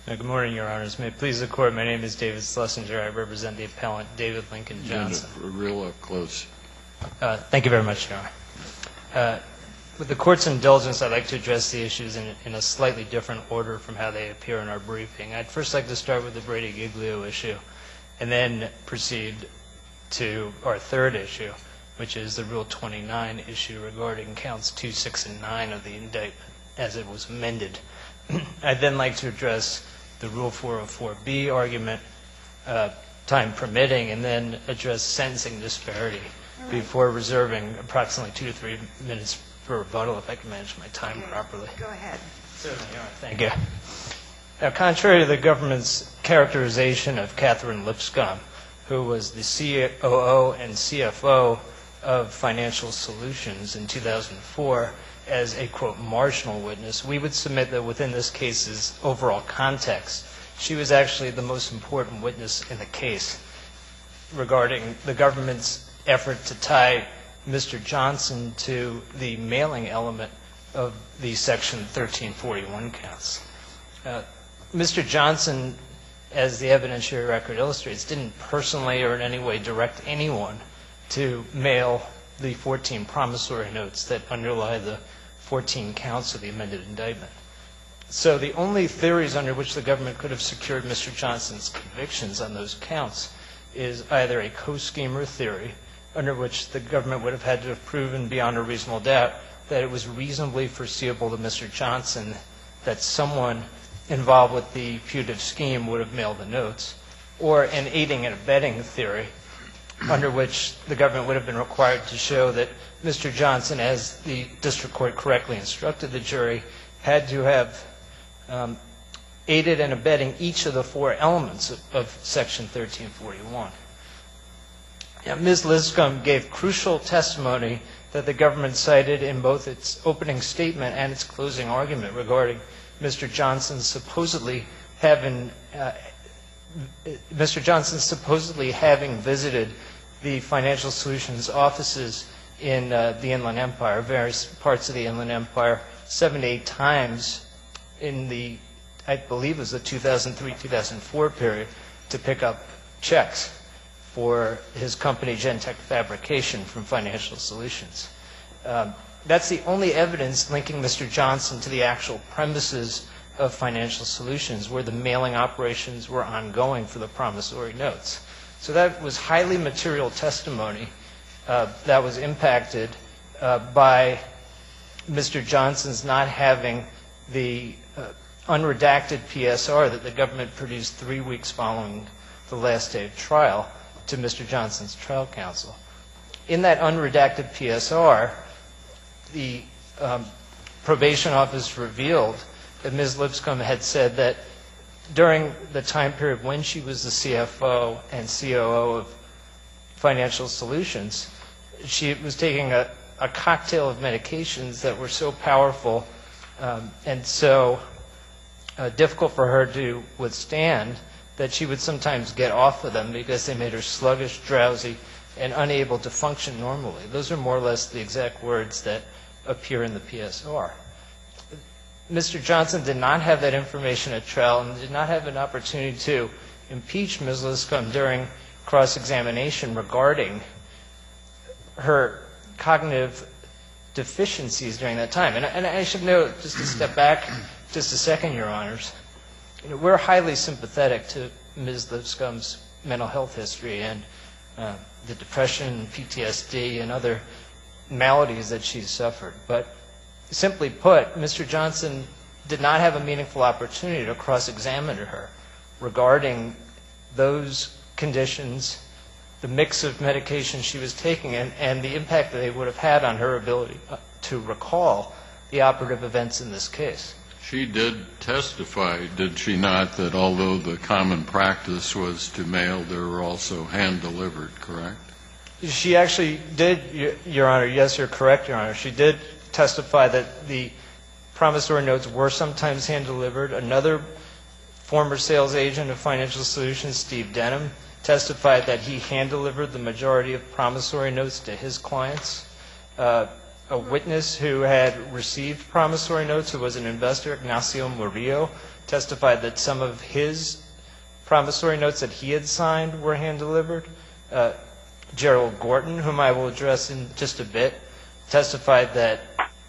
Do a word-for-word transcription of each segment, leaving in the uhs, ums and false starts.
Good morning, Your Honors. May it please the Court, my name is David Schlesinger. I represent the appellant David Lincoln Johnson. Real up close. Uh, thank you very much, Your Honor. Uh, with the Court's indulgence, I'd like to address the issues in, in a slightly different order from how they appear in our briefing. I'd first like to start with the Brady-Giglio issue and then proceed to our third issue, which is the Rule twenty-nine issue regarding counts two, six, and nine of the indictment as it was amended. I'd then like to address the Rule four oh four B argument, uh, time permitting, and then address sentencing disparity right. before reserving approximately two to three minutes for rebuttal, if I can manage my time okay. properly. Go ahead. Certainly, Your Honor. Thank you. Now, contrary to the government's characterization of Catherine Lipscomb, who was the C O O and C F O of Financial Solutions in two thousand four, as a, quote, marginal witness, we would submit that within this case's overall context, she was actually the most important witness in the case regarding the government's effort to tie Mister Johnson to the mailing element of the Section thirteen forty-one counts. Uh, Mister Johnson, as the evidentiary record illustrates, didn't personally or in any way direct anyone to mail the fourteen promissory notes that underlie the fourteen counts of the amended indictment. So the only theories under which the government could have secured Mister Johnson's convictions on those counts is either a co-schemer theory, under which the government would have had to have proven beyond a reasonable doubt that it was reasonably foreseeable to Mister Johnson that someone involved with the putative scheme would have mailed the notes, or an aiding and abetting theory, under which the government would have been required to show that Mister Johnson, as the district court correctly instructed the jury, had to have um, aided and abetting each of the four elements of, of Section thirteen forty-one. Now, Miz Lipscomb gave crucial testimony that the government cited in both its opening statement and its closing argument regarding Mister Johnson supposedly having uh, Mister Johnson supposedly having visited the Financial Solutions offices in uh, the Inland Empire, various parts of the Inland Empire, seven to eight times in the, I believe it was the two thousand three two thousand four period, to pick up checks for his company, Gentech Fabrication, from Financial Solutions. Um, that's the only evidence linking Mister Johnson to the actual premises of Financial Solutions, where the mailing operations were ongoing for the promissory notes. So that was highly material testimony uh, that was impacted uh, by Mister Johnson's not having the uh, unredacted P S R that the government produced three weeks following the last day of trial to Mister Johnson's trial counsel. In that unredacted P S R, the um, probation office revealed that Miz Lipscomb had said that during the time period when she was the C F O and C O O of Financial Solutions, she was taking a, a cocktail of medications that were so powerful um, and so uh, difficult for her to withstand that she would sometimes get off of them because they made her sluggish, drowsy, and unable to function normally. Those are more or less the exact words that appear in the P S R. Mister Johnson did not have that information at trial and did not have an opportunity to impeach Miz Lipscomb during cross-examination regarding her cognitive deficiencies during that time. And, and I should note, just to step back just a second, Your Honors, you know, we're highly sympathetic to Miz Lipscomb's mental health history and uh, the depression, P T S D, and other maladies that she's suffered. But simply put, Mister Johnson did not have a meaningful opportunity to cross-examine her regarding those conditions, the mix of medication she was taking, and, and the impact that they would have had on her ability to recall the operative events in this case. She did testify, did she not, that although the common practice was to mail, they were also hand-delivered, correct? She actually did, Your Honor. Yes, you're correct, Your Honor. She did testify that the promissory notes were sometimes hand-delivered. Another former sales agent of Financial Solutions, Steve Denham, testified that he hand-delivered the majority of promissory notes to his clients. Uh, a witness who had received promissory notes, who was an investor, Ignacio Murillo, testified that some of his promissory notes that he had signed were hand-delivered. Uh, Gerald Gorton, whom I will address in just a bit, testified that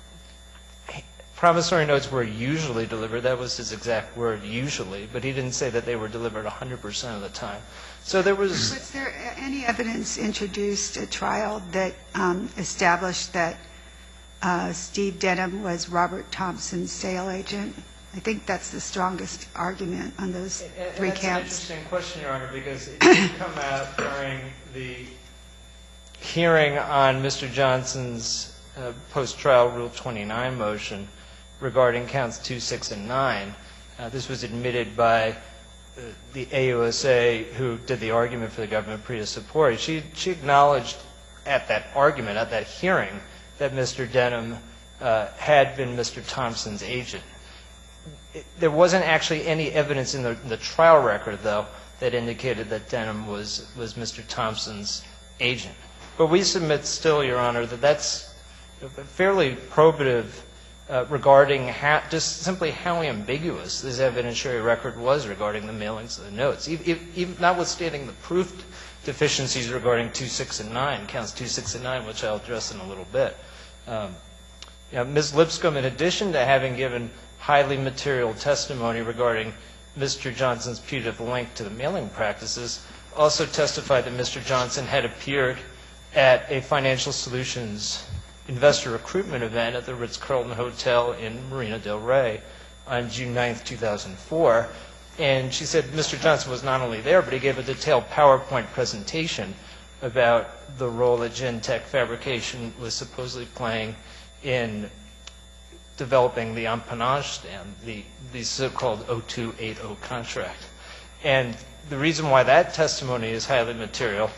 promissory notes were usually delivered. That was his exact word, usually, but he didn't say that they were delivered one hundred percent of the time. So there was... Was there any evidence introduced at trial that um, established that uh, Steve Denham was Robert Thompson's sale agent? I think that's the strongest argument on those and, three and that's counts. That's an interesting question, Your Honor, because it did come out during the hearing on Mister Johnson's uh, post-trial Rule twenty-nine motion regarding counts two, six, and nine. Uh, this was admitted by uh, the A U S A, who did the argument for the government Priya Sapori. She, she acknowledged at that argument, at that hearing, that Mister Denham uh, had been Mister Thompson's agent. It, there wasn't actually any evidence in the, the trial record, though, that indicated that Denham was, was Mister Thompson's agent. But we submit still, Your Honor, that that's fairly probative uh, regarding how, just simply how ambiguous this evidentiary record was regarding the mailings of the notes, even, even notwithstanding the proof deficiencies regarding two, six, and nine, counts two, six, and nine, which I'll address in a little bit. Um, you know, Miz Lipscomb, in addition to having given highly material testimony regarding Mister Johnson's putative link to the mailing practices, also testified that Mister Johnson had appeared at a Financial Solutions investor recruitment event at the Ritz-Carlton Hotel in Marina del Rey on June ninth, two thousand four. And she said Mister Johnson was not only there, but he gave a detailed PowerPoint presentation about the role that Gentech Fabrication was supposedly playing in developing the empennage stand, the, the so-called oh two eighty contract. And the reason why that testimony is highly material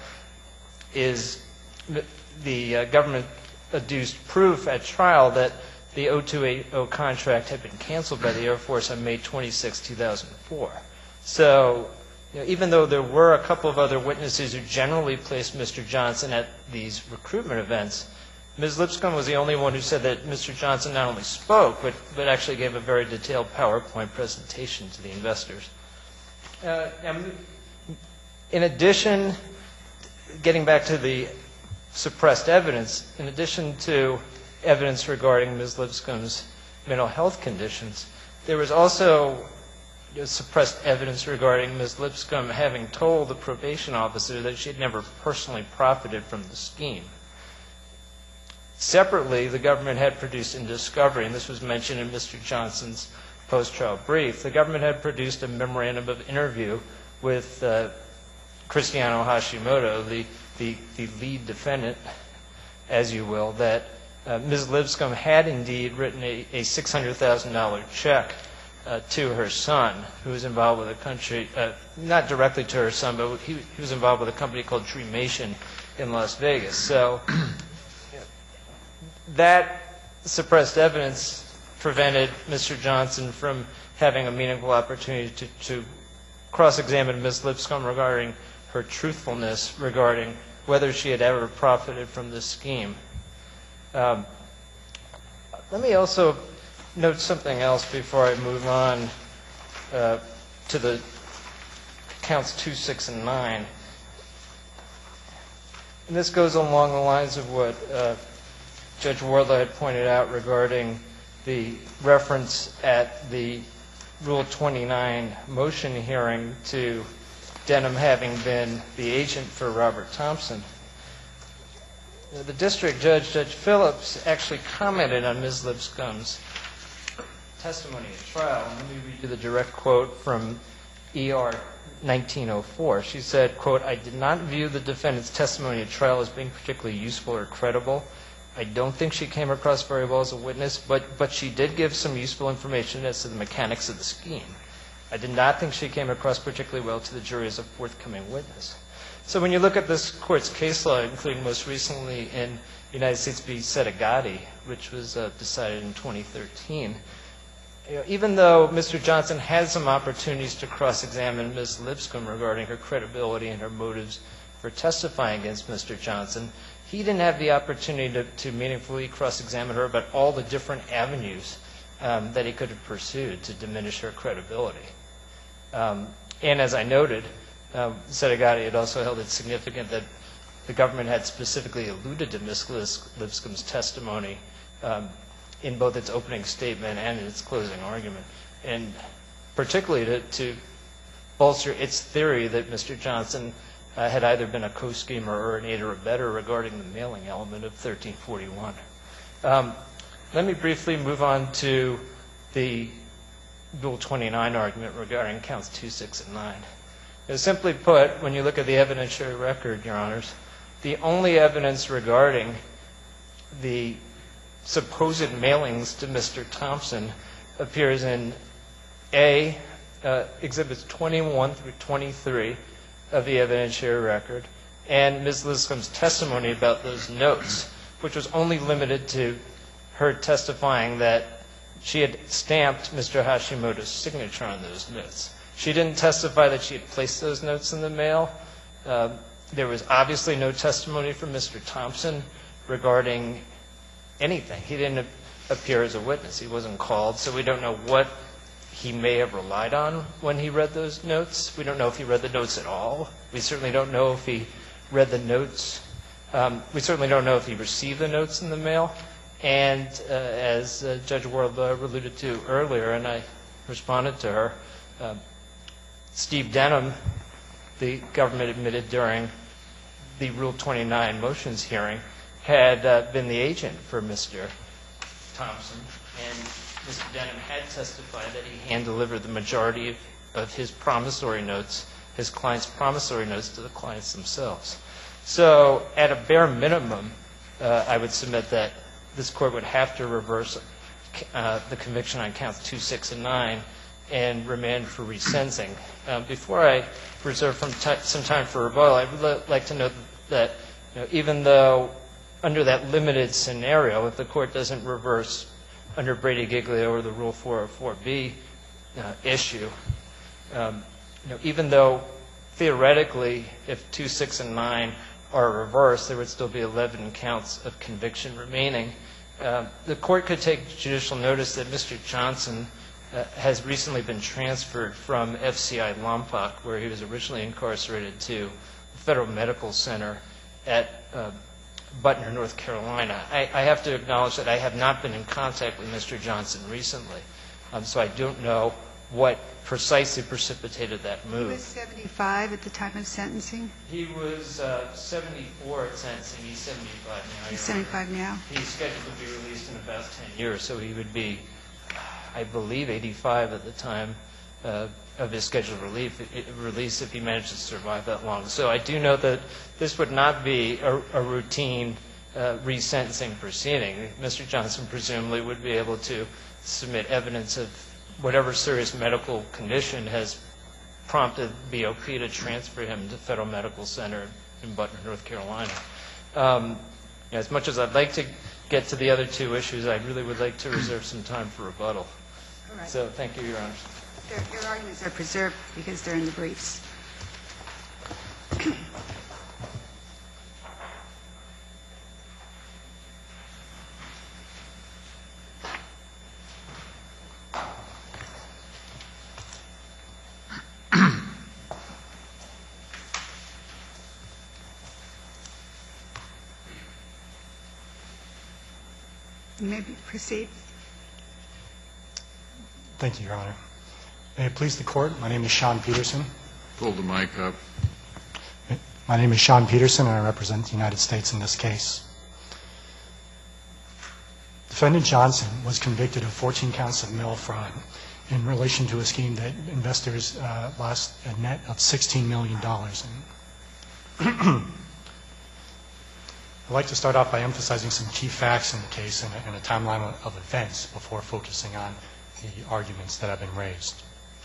is the uh, government adduced proof at trial that the oh two eighty contract had been canceled by the Air Force on May twenty-sixth, two thousand four. So, you know, even though there were a couple of other witnesses who generally placed Mister Johnson at these recruitment events, Miz Lipscomb was the only one who said that Mister Johnson not only spoke, but, but actually gave a very detailed PowerPoint presentation to the investors. Uh, in addition, getting back to the suppressed evidence, in addition to evidence regarding Miz Lipscomb's mental health conditions, there was also you know, suppressed evidence regarding Miz Lipscomb having told the probation officer that she had never personally profited from the scheme. Separately, the government had produced in discovery, and this was mentioned in Mister Johnson's post-trial brief, the government had produced a memorandum of interview with uh, Cristiano Hashimoto, the, the, the lead defendant, as you will, that uh, Miz Lipscomb had indeed written a, a six hundred thousand dollar check uh, to her son, who was involved with a country, uh, not directly to her son, but he, he was involved with a company called Dreamation in Las Vegas. So that suppressed evidence prevented Mister Johnson from having a meaningful opportunity to, to cross-examine Miz Lipscomb regarding her truthfulness regarding whether she had ever profited from this scheme. Um, let me also note something else before I move on uh, to the counts two, six, and nine. And this goes along the lines of what uh, Judge Wardlaw had pointed out regarding the reference at the Rule twenty-nine motion hearing to Denham having been the agent for Robert Thompson. The district judge, Judge Phillips, actually commented on Miz Lipscomb's testimony at trial. And let me read you the direct quote from E R nineteen oh four. She said, quote, "I did not view the defendant's testimony at trial as being particularly useful or credible. I don't think she came across very well as a witness, but, but she did give some useful information as to the mechanics of the scheme. I did not think she came across particularly well to the jury as a forthcoming witness." So when you look at this court's case law, including most recently in United States v. Sedigatti, which was uh, decided in twenty thirteen, you know, even though Mister Johnson had some opportunities to cross-examine Miz Lipscomb regarding her credibility and her motives for testifying against Mister Johnson, he didn't have the opportunity to, to meaningfully cross-examine her about all the different avenues um, that he could have pursued to diminish her credibility. Um, and as I noted, uh, Sedegatti had also held it significant that the government had specifically alluded to Miz Lipscomb's testimony um, in both its opening statement and in its closing argument, and particularly to, to bolster its theory that Mister Johnson uh, had either been a co-schemer or an aider or abettor regarding the mailing element of thirteen forty-one. Um, let me briefly move on to the Rule twenty-nine argument regarding counts two, six, and nine. Now, simply put, when you look at the evidentiary record, Your Honors, the only evidence regarding the supposed mailings to Mister Thompson appears in A, uh, Exhibits twenty-one through twenty-three of the evidentiary record, and Miz Lipscomb's testimony about those notes, which was only limited to her testifying that she had stamped Mister Hashimoto's signature on those notes. She didn't testify that she had placed those notes in the mail. Uh, there was obviously no testimony from Mister Thompson regarding anything. He didn't appear as a witness. He wasn't called, so we don't know what he may have relied on when he read those notes. We don't know if he read the notes at all. We certainly don't know if he read the notes. Um, we certainly don't know if he received the notes in the mail. And uh, as uh, Judge Wardlaw alluded to earlier, and I responded to her, uh, Steve Denham, the government admitted during the Rule twenty-nine motions hearing, had uh, been the agent for Mister Thompson, and Mister Denham had testified that he hand-delivered the majority of, of his promissory notes, his client's promissory notes, to the clients themselves. So at a bare minimum, uh, I would submit that this Court would have to reverse uh, the conviction on counts two, six, and nine and remand for resentencing. Um, before I reserve from t- some time for rebuttal, I would li- like to note that you know, even though under that limited scenario, if the Court doesn't reverse under Brady-Giglio or the Rule four oh four B uh, issue, um, you know, even though theoretically if two, six, and nine are reversed, there would still be eleven counts of conviction remaining. Uh, the Court could take judicial notice that Mister Johnson uh, has recently been transferred from F C I Lompoc, where he was originally incarcerated, to the Federal Medical Center at uh, Butner, North Carolina. I, I have to acknowledge that I have not been in contact with Mister Johnson recently, um, so I don't know what precisely precipitated that move. He was seventy-five at the time of sentencing? He was uh, seventy-four at sentencing. He's seventy-five now. He's seventy-five now? He's scheduled to be released in about ten years, so he would be, I believe, eighty-five at the time uh, of his scheduled relief, release if he managed to survive that long. So I do know that this would not be a, a routine uh, resentencing proceeding. Mister Johnson presumably would be able to submit evidence of whatever serious medical condition has prompted B O P to transfer him to Federal Medical Center in Butner, North Carolina. Um, as much as I'd like to get to the other two issues, I really would like to reserve some time for rebuttal. All right. So thank you, Your Honor. Their, their arguments are preserved because they're in the briefs. You may proceed. Thank you, Your Honor. May it please the Court, my name is Sean Peterson. Pull the mic up. My name is Sean Peterson, and I represent the United States in this case. Defendant Johnson was convicted of fourteen counts of mail fraud in relation to a scheme that investors uh, lost a net of sixteen million dollars in. I'd like to start off by emphasizing some key facts in the case and a, and a timeline of events before focusing on the arguments that have been raised.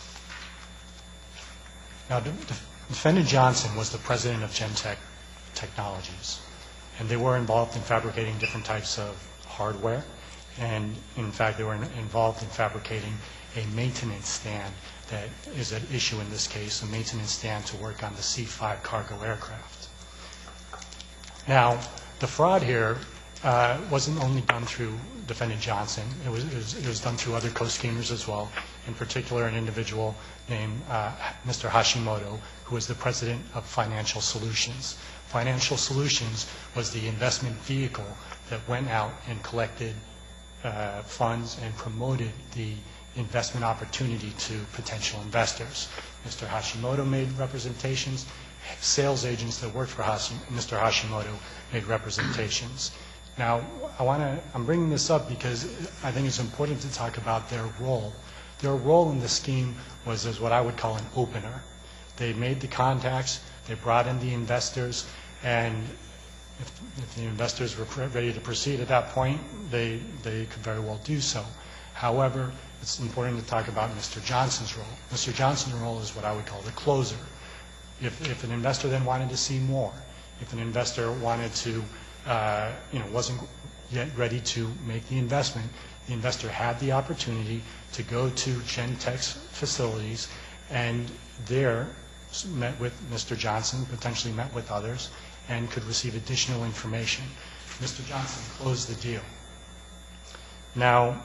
Now, de- de- Defendant Johnson was the president of Gentech Technologies, and they were involved in fabricating different types of hardware, and in fact, they were in- involved in fabricating a maintenance stand that is at issue in this case, a maintenance stand to work on the C five cargo aircraft. Now, the fraud here uh, wasn't only done through Defendant Johnson. It was, it was, it was done through other co-schemers as well, in particular an individual named uh, Mister Hashimoto, who was the president of Financial Solutions. Financial Solutions was the investment vehicle that went out and collected uh, funds and promoted the investment opportunity to potential investors. Mister Hashimoto made representations. Sales agents that worked for Hashi, Mister Hashimoto made representations. Now, I want to, I'm bringing this up because I think it's important to talk about their role. Their role in the scheme was as what I would call an opener. They made the contacts, they brought in the investors, and if, if the investors were ready to proceed at that point, they, they could very well do so. However, it's important to talk about Mister Johnson's role. Mister Johnson's role is what I would call the closer. If, if an investor then wanted to see more, if an investor wanted to, uh, you know, wasn't yet ready to make the investment, the investor had the opportunity to go to Gentech's facilities and there met with Mister Johnson, potentially met with others, and could receive additional information. Mister Johnson closed the deal. Now,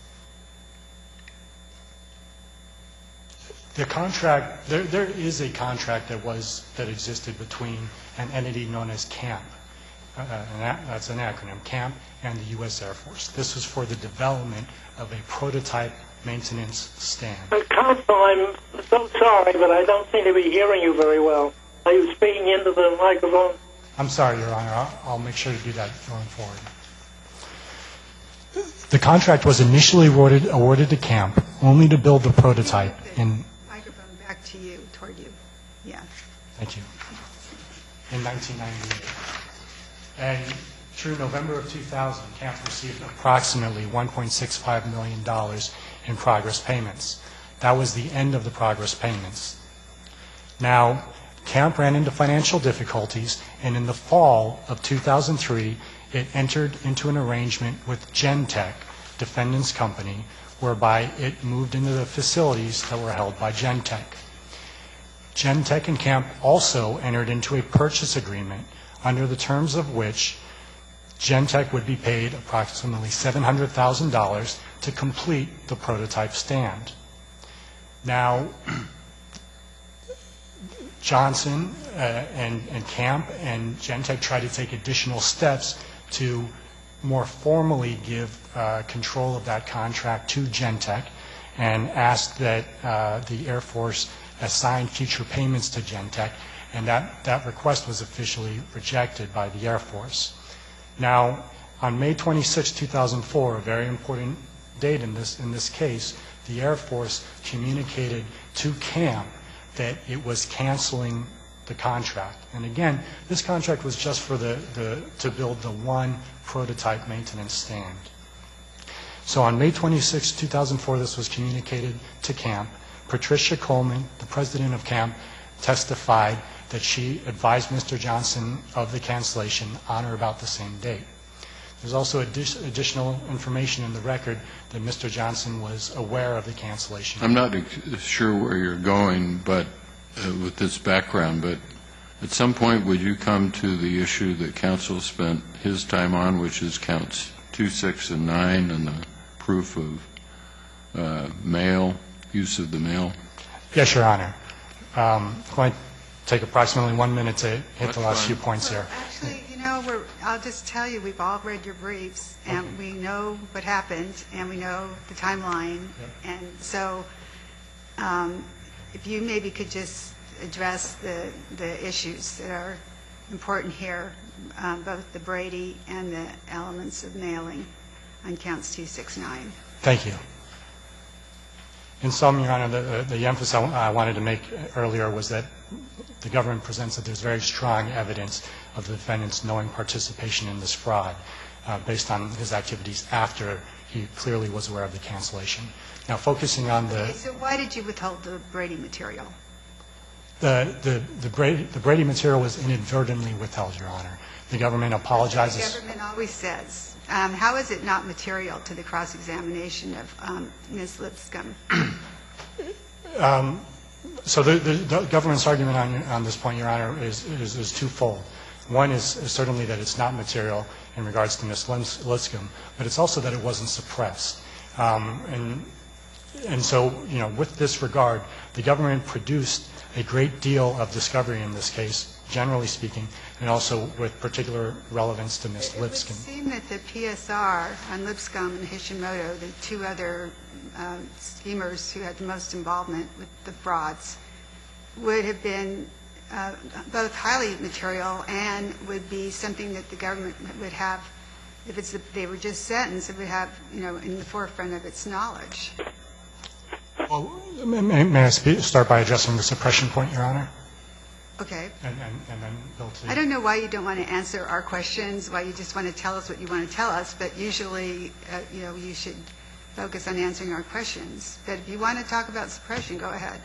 the contract, there, there is a contract that was, that existed between an entity known as CAMP, uh, and that's an acronym, CAMP, and the U S Air Force. This was for the development of a prototype maintenance stand. Counsel, I'm so sorry, but I don't seem to be hearing you very well. Are you speaking into the microphone? I'm sorry, Your Honor. I'll, I'll make sure to do that going forward. The contract was initially awarded, awarded to CAMP only to build the prototype in... Microphone back to you, toward you. Yeah. Thank you. In nineteen ninety-eight. And through November of two thousand, CAMP received approximately one point six five million dollars in progress payments. That was the end of the progress payments. Now, CAMP ran into financial difficulties, and in the fall of two thousand three, it entered into an arrangement with Gentech, defendant's company, whereby it moved into the facilities that were held by Gentech. Gentech and CAMP also entered into a purchase agreement under the terms of which Gentech would be paid approximately seven hundred thousand dollars to complete the prototype stand. Now, Johnson uh, and, and CAMP and Gentech tried to take additional steps to more formally give uh, control of that contract to Gentech and asked that uh, the Air Force assign future payments to Gentech, and that, that request was officially rejected by the Air Force. Now, on May twenty-sixth, two thousand four, a very important date in this, in this case, the Air Force communicated to CAMP that it was canceling the contract. And again, this contract was just for the, the, to build the one prototype maintenance stand. So on May twenty-sixth, two thousand four, this was communicated to CAMP. Patricia Coleman, the president of CAMP, testified that she advised Mister Johnson of the cancellation on or about the same date. There's also addi- additional information in the record that Mister Johnson was aware of the cancellation. I'm not ex- sure where you're going, but uh, with this background, but at some point would you come to the issue that counsel spent his time on, which is counts two, six, and nine, and the proof of uh, mail, use of the mail? Yes, Your Honor. Um, I'm going to take approximately one minute to hit That's the last fine. few points Well, here. actually, you know, we're, I'll just tell you, we've all read your briefs, and Okay. we know what happened, and we know the timeline. Yep. And so um, if you maybe could just address the, the issues that are important here, um, both the Brady and the elements of mailing on counts two, six, nine. Thank you. In sum, Your Honor, the, the emphasis I wanted to make earlier was that the government presents that there's very strong evidence of the defendant's knowing participation in this fraud uh, based on his activities after he clearly was aware of the cancellation. Now, focusing on the... Okay, so why did you withhold the Brady material? The, the, the, Brady, the Brady material was inadvertently withheld, Your Honor. The government apologizes... The government always says. Um, how is it not material to the cross-examination of um, Miz Lipscomb? Um, so the, the, the government's argument on, on this point, Your Honor, is, is, is twofold. One is, is certainly that it's not material in regards to Miz Lipscomb, but it's also that it wasn't suppressed. Um, and, and so, you know, with this regard, the government produced a great deal of discovery in this case, generally speaking, and also with particular relevance to Miz Lipscomb. It would seem that the P S R on Lipscomb and Hashimoto, the two other uh, schemers who had the most involvement with the frauds, would have been uh, both highly material and would be something that the government would have, if it's if they were just sentenced, it would have, you know, in the forefront of its knowledge. Well, may, may I speak, start by addressing the suppression point, Your Honor? Okay. And, and, and then Bill, too. I don't know why you don't want to answer our questions, why you just want to tell us what you want to tell us, but usually, uh, you know, you should focus on answering our questions. But if you want to talk about suppression, go ahead.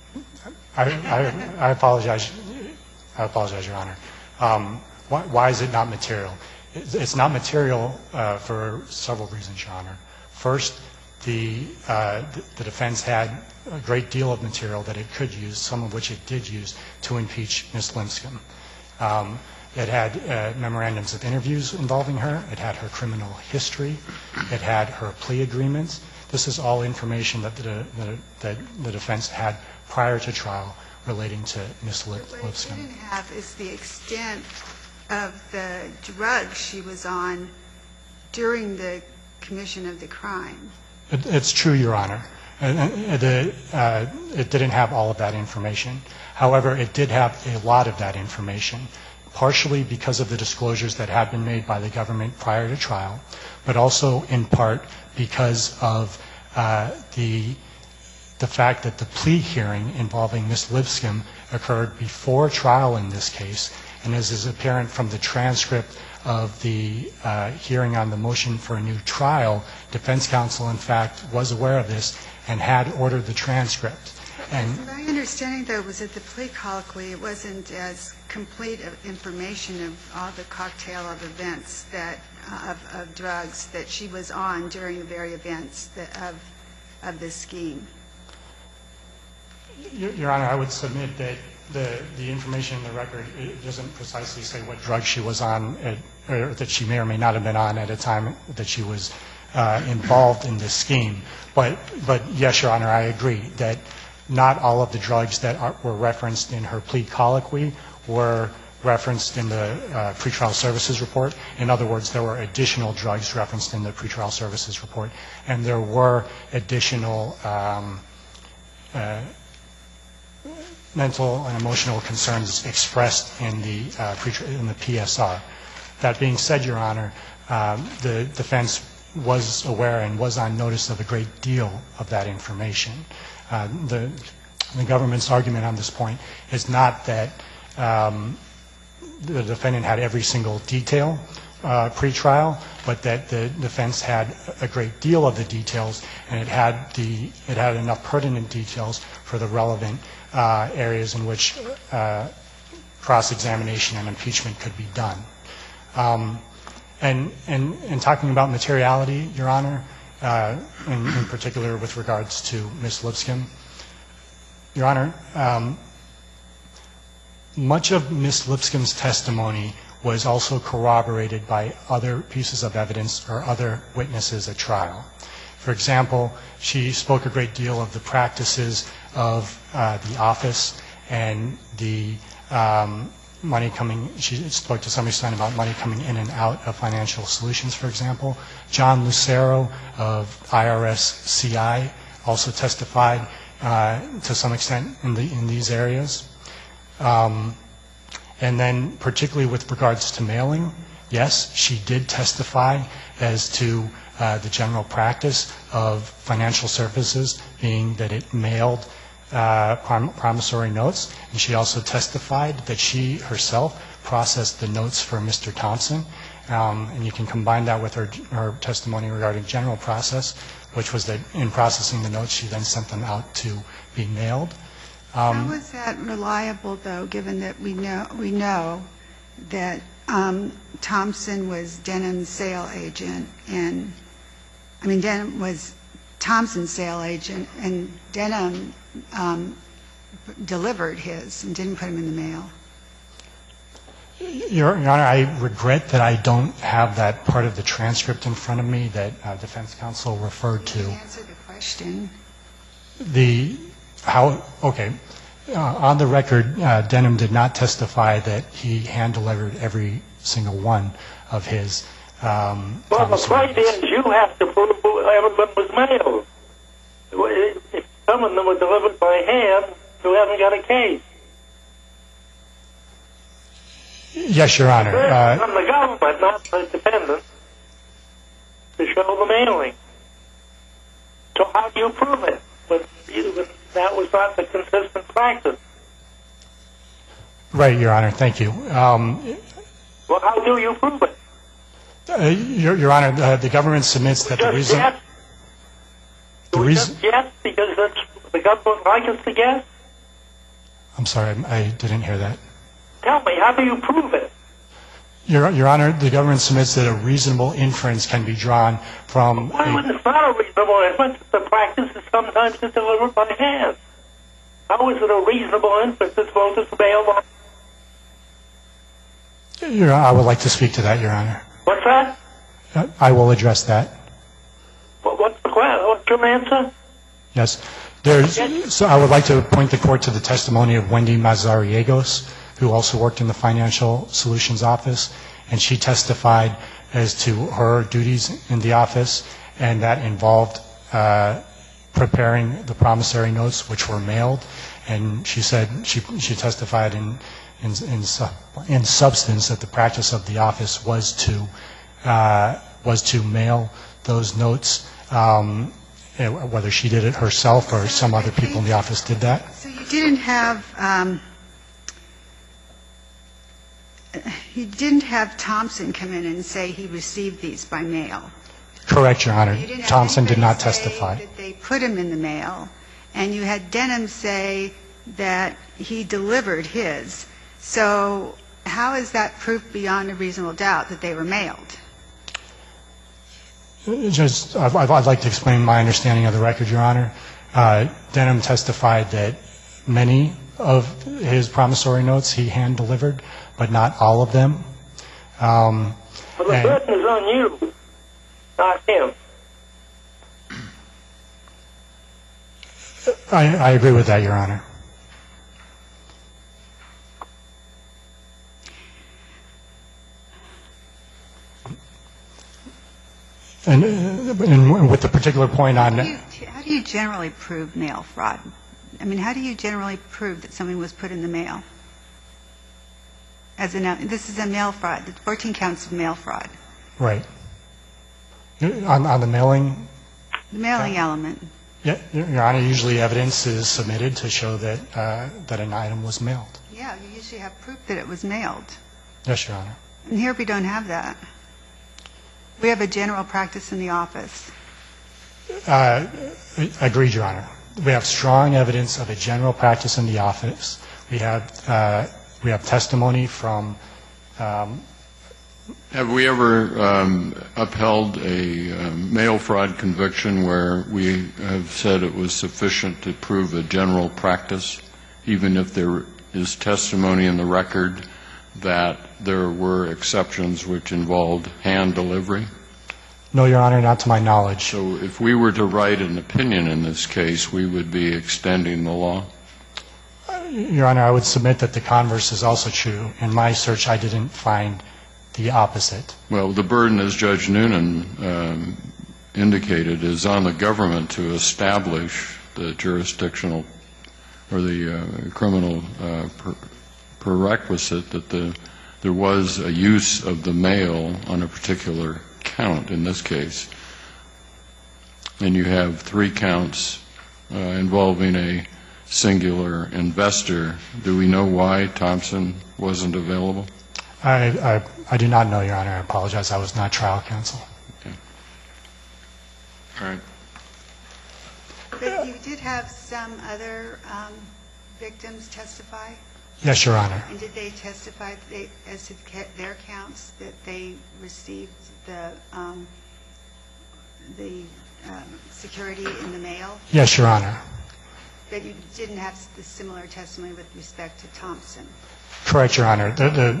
I, I, I apologize. I apologize, Your Honor. Um, why, why is it not material? It's, it's not material uh, for several reasons, Your Honor. First, the, uh, the, the defense had a great deal of material that it could use, some of which it did use, to impeach Miz Lipscomb. Um, it had uh, memorandums of interviews involving her. It had her criminal history. It had her plea agreements. This is all information that the, the, that the defense had prior to trial relating to Miz Lipscomb. What it didn't have is the extent of the drugs she was on during the commission of the crime. It, it's true, Your Honor. It, it, uh, it didn't have all of that information. However, it did have a lot of that information, partially because of the disclosures that had been made by the government prior to trial, but also in part because of uh, the the fact that the plea hearing involving Miz Lipscomb occurred before trial in this case, and as is apparent from the transcript of the uh, hearing on the motion for a new trial, defense counsel, in fact, was aware of this and had ordered the transcript. And my understanding, though, was that the plea colloquy, it wasn't as complete of information of all the cocktail of events that uh, of, of drugs that she was on during the very events that, of of this scheme. Your, Your Honor, I would submit that the the information in the record, it doesn't precisely say what drug she was on, at, or that she may or may not have been on at a time that she was uh, involved in this scheme. But but yes, Your Honor, I agree that not all of the drugs that are, were referenced in her plea colloquy were referenced in the uh, pretrial services report. In other words, there were additional drugs referenced in the pretrial services report, and there were additional um, uh, mental and emotional concerns expressed in the uh, in the P S R. That being said, Your Honor, um, the defense was aware and was on notice of a great deal of that information. Uh, the, the government's argument on this point is not that um, the defendant had every single detail uh, pre-trial, but that the defense had a great deal of the details, and it had the it had enough pertinent details for the relevant uh, areas in which uh, cross-examination and impeachment could be done. Um, and, and, and talking about materiality, Your Honor, uh, in, in particular with regards to Miz Lipscomb, Your Honor, um, much of Miz Lipscomb's testimony was also corroborated by other pieces of evidence or other witnesses at trial. For example, she spoke a great deal of the practices of uh, the office and the um, money coming, she spoke to some extent about money coming in and out of Financial Solutions, for example. John Lucero of I R S C I also testified uh, to some extent in, the, in these areas. Um, and then particularly with regards to mailing, yes, she did testify as to uh, the general practice of financial services, being that it mailed uh, prom promissory notes, and she also testified that she herself processed the notes for Mister Thompson, um, and you can combine that with her, her testimony regarding general process, which was that in processing the notes, she then sent them out to be mailed. Um, How is that reliable, though, given that we know we know that um, Thompson was Denham's sale agent, and I mean Denham was Thompson's sale agent, and Denham um, delivered his and didn't put him in the mail? Your, Your Honor, I regret that I don't have that part of the transcript in front of me that uh, defense counsel referred to. Answer the question. The, how, okay. Uh, on the record, uh, Denham did not testify that he hand-delivered every single one of his um, Well, the point is you have to prove everyone was mailed. If some of them were delivered by hand, you haven't got a case. Yes, Your Honor. It's Uh, from the government, not the defendant, to show the mailing. So how do you prove it? But you, that was not the consistent practice. right, Your Honor. Thank you. Um, Well, how do you prove it? uh, Your, Your Honor, uh, the government submits that the Just reason... guess? The Do we reason... just guess because that's the government like us to guess? I'm sorry, I didn't hear that. Tell me, how do you prove it? Your, Your Honor, the government submits that a reasonable inference can be drawn from... Why a- would it's not a reasonable inference? The practice is sometimes to deliver by hand. How is it a reasonable inference as opposed to mail on? Your, I would like to speak to that, Your Honor. What's that? Uh, I will address that. What, what's the question? What's your answer? Yes. There's, so I would like to point the court to the testimony of Wendy Mazariegos, who also worked in the Financial Solutions Office, and she testified as to her duties in the office, and that involved uh, preparing the promissory notes, which were mailed. And she said she she testified in in in, su- in substance that the practice of the office was to uh, was to mail those notes. Um, whether she did it herself or some other people in the office did that. So you didn't have, um, you didn't have Thompson come in and say he received these by mail. Correct, Your Honor. You didn't have Thompson did anybody not say testify. that they put him in the mail, and you had Denham say that he delivered his. So how is that proof beyond a reasonable doubt that they were mailed? Just, I'd I'd like to explain my understanding of the record, Your Honor. Uh, Denham testified that many of his promissory notes he hand-delivered, but not all of them. Um, Well, the and- burden is on you, not him. I, I agree with that, Your Honor. And, uh, and with the particular point on... How do you- How do you generally prove mail fraud? I mean, how do you generally prove that something was put in the mail? As a, this is a mail fraud, the fourteen counts of mail fraud, Right. On, on the mailing, the mailing element. yeah, Your Honor, usually evidence is submitted to show that, uh, that an item was mailed. Yeah, you usually have proof that it was mailed. Yes, Your Honor. And here we don't have that. We have a general practice in the office. Uh, Agreed, Your Honor. We have strong evidence of a general practice in the office. We have, uh, we have testimony from, um, Have we ever um, upheld a um, mail fraud conviction where we have said it was sufficient to prove a general practice, even if there is testimony in the record that there were exceptions which involved hand delivery? no, Your Honor, not to my knowledge. So if we were to write an opinion in this case, we would be extending the law? Your Honor, I would submit that the converse is also true. In my search, I didn't find the opposite. Well, the burden, as Judge Noonan um, indicated, is on the government to establish the jurisdictional or the uh, criminal uh, per prerequisite that the, there was a use of the mail on a particular count in this case. And you have three counts uh, involving a singular investor. Do we know why Thompson wasn't available? I, I, I do not know, Your Honor. I apologize. I was not trial counsel. Okay. All right. But you did have some other um, victims testify? Yes, Your Honor. And did they testify that they, as to ca- their counts that they received the um, the um, security in the mail? Yes, Your Honor. But you didn't have the similar testimony with respect to Thompson? Correct, Your Honor. The, the,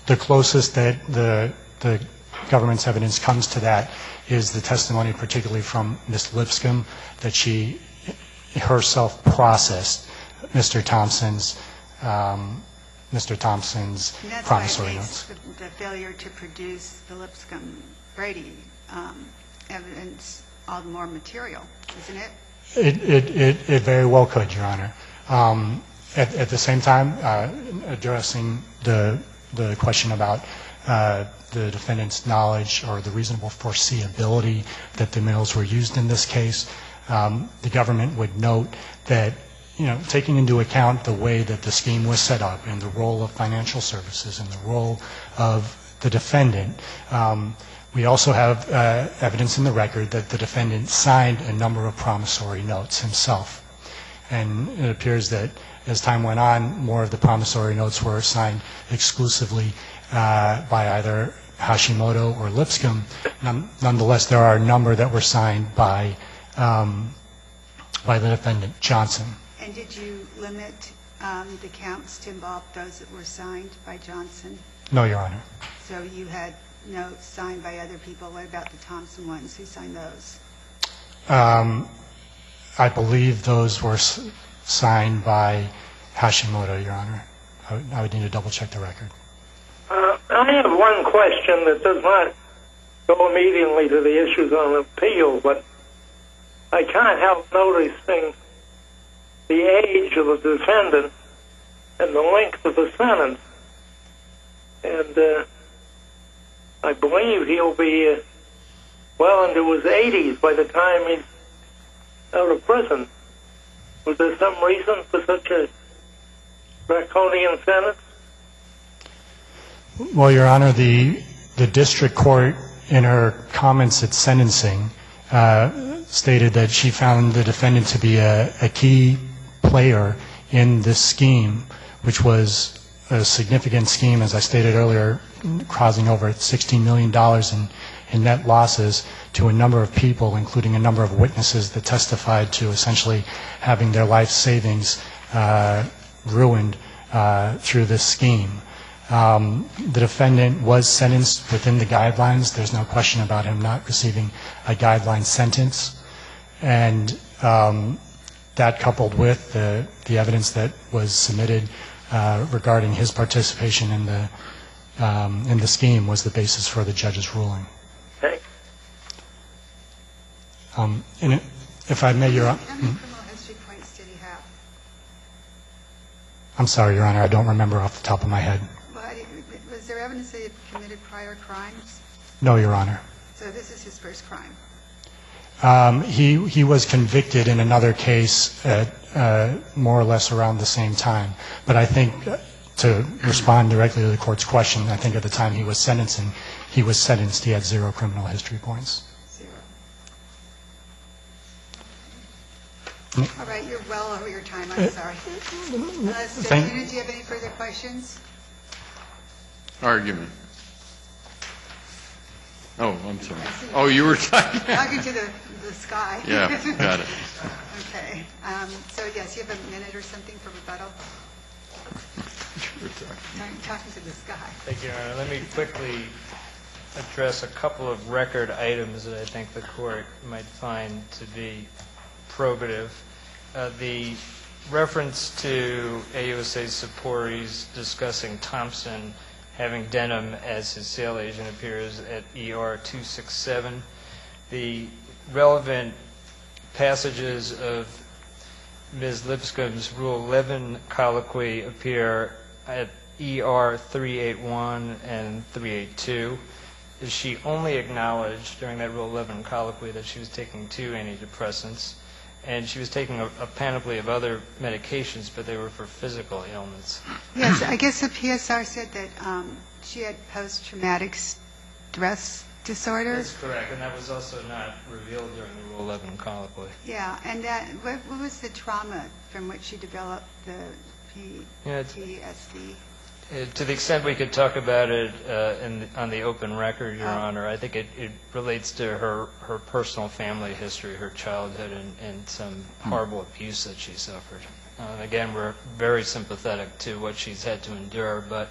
the closest that the the government's evidence comes to that is the testimony, particularly from Miz Lipscomb, that she herself processed Mister Thompson's um, Mister Thompson's And that's promissory why it notes. makes the, the failure to produce the Lipscomb Brady um, evidence all the more material, isn't it? It, it, it, it very well could, Your Honor. Um, at, at the same time, uh, addressing the, the question about uh, the defendant's knowledge or the reasonable foreseeability that the mills were used in this case, um, the government would note that, you know, taking into account the way that the scheme was set up and the role of financial services and the role of the defendant, um, we also have uh, evidence in the record that the defendant signed a number of promissory notes himself. And it appears that as time went on, more of the promissory notes were signed exclusively uh, by either Hashimoto or Lipscomb. None, nonetheless, there are a number that were signed by, um, by the defendant, Johnson. And did you limit um, the counts to involve those that were signed by Johnson? No, Your Honor. So you had notes signed by other people. What about the Thompson ones? Who signed those? Um, I believe those were s- signed by Hashimoto, Your Honor. I would, I would need to double check the record. Uh, I have one question that does not go immediately to the issues on appeal, but I can't help noticing the age of the defendant and the length of the sentence. And uh, I believe he'll be uh, well into his eighties by the time he's out of prison. Was there some reason for such a draconian sentence? Well, Your Honor, the, the district court, in her comments at sentencing, uh, stated that she found the defendant to be a, a key player in this scheme, which was a significant scheme, as I stated earlier, causing over sixteen million dollars in, in net losses to a number of people, including a number of witnesses that testified to essentially having their life savings uh, ruined uh, through this scheme. Um, the defendant was sentenced within the guidelines. There's no question about him not receiving a guideline sentence. And um, that, coupled with the, the evidence that was submitted uh, regarding his participation in the um, in the scheme, was the basis for the judge's ruling. Okay. Um, and it, if I may, Your Honor, How many criminal history points did he have? I'm sorry, Your Honor, I don't remember off the top of my head. Well, I didn't- was there evidence that he had committed prior crimes? No, Your Honor. So this is his first crime. Um, he he was convicted in another case at uh, more or less around the same time. But I think, uh, to respond directly to the court's question, I think at the time he was sentencing, he was sentenced. He had zero criminal history points. Zero. All right, you're well over your time. I'm sorry. Uh, so, Thank- Una, do you have any further questions? Argument. Oh, I'm sorry. Oh, you were talking. Talking to the, the sky. Yeah, got it. Okay. Um, so, yes, you have a minute or something for rebuttal? Talking, talking to the sky. Thank you, Your Honor. Let me quickly address a couple of record items that I think the court might find to be probative. Uh, the reference to A U S A Saporis discussing Thompson having Denham as his sale agent appears at E R two sixty-seven. The relevant passages of Miz Lipscomb's Rule eleven colloquy appear at E R three eighty-one and three eighty-two. She only acknowledged during that Rule eleven colloquy that she was taking two antidepressants, and she was taking a, a panoply of other medications, but they were for physical ailments. Yes, I guess the P S R said that um, she had post-traumatic stress disorder. That's correct, and that was also not revealed during the Rule eleven colloquy. Yeah, and that, what, what was the trauma from which she developed the P- Yeah, it's- P T S D? Uh, To the extent we could talk about it uh, in the, on the open record, Your Oh. Honor, I think it, it relates to her, her personal family history, her childhood, and, and some horrible abuse that she suffered. Uh, again, we're very sympathetic to what she's had to endure, but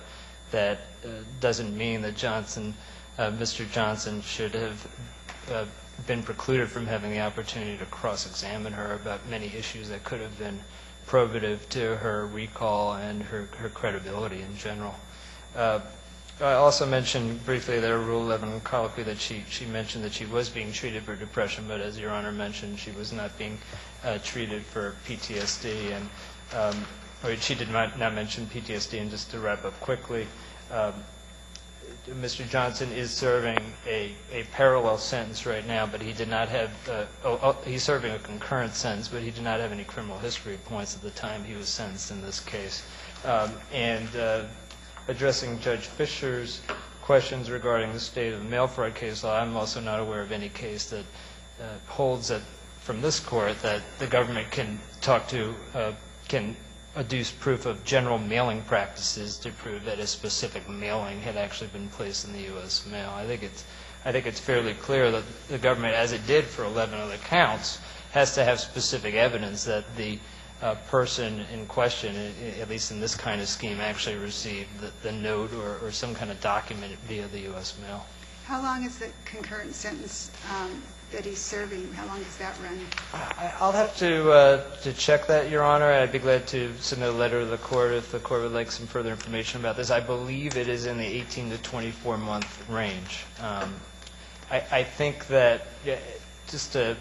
that uh, doesn't mean that Johnson, uh, Mister Johnson should have uh, been precluded from having the opportunity to cross-examine her about many issues that could have been probative to her recall and her, her credibility in general. Uh, I also mentioned briefly there, Rule eleven colloquy, that she, she mentioned that she was being treated for depression, but as Your Honor mentioned, she was not being uh, treated for P T S D, and um, or she did not, not mention P T S D. And just to wrap up quickly, um, Mister Johnson is serving a, a parallel sentence right now, but he did not have, uh, oh, oh, he's serving a concurrent sentence, but he did not have any criminal history points at the time he was sentenced in this case. Um, and uh, addressing Judge Fisher's questions regarding the state of the mail fraud case law, I'm also not aware of any case that uh, holds that from this court that the government can talk to, uh, can adduce proof of general mailing practices to prove that a specific mailing had actually been placed in the U S mail. I think it's, I think it's fairly clear that the government, as it did for eleven other counts, has to have specific evidence that the uh, person in question, at least in this kind of scheme, actually received the, the note or, or some kind of document via the U S mail. How long is the concurrent sentence um, that he's serving? How long does that run? I- I'll have to uh, to check that, Your Honor. I'd be glad to submit a letter to the court if the court would like some further information about this. I believe it is in the eighteen to twenty-four month range. Um, I, I think that, yeah, just to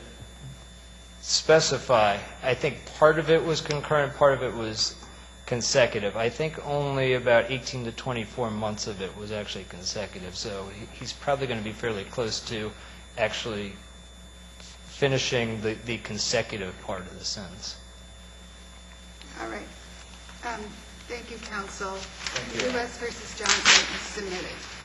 specify, I think part of it was concurrent, part of it was consecutive. I think only about eighteen to twenty-four months of it was actually consecutive. So he, he's probably going to be fairly close to actually finishing the, the consecutive part of the sentence. All right. Um, thank you, counsel. Thank you. U S versus Johnson is submitted.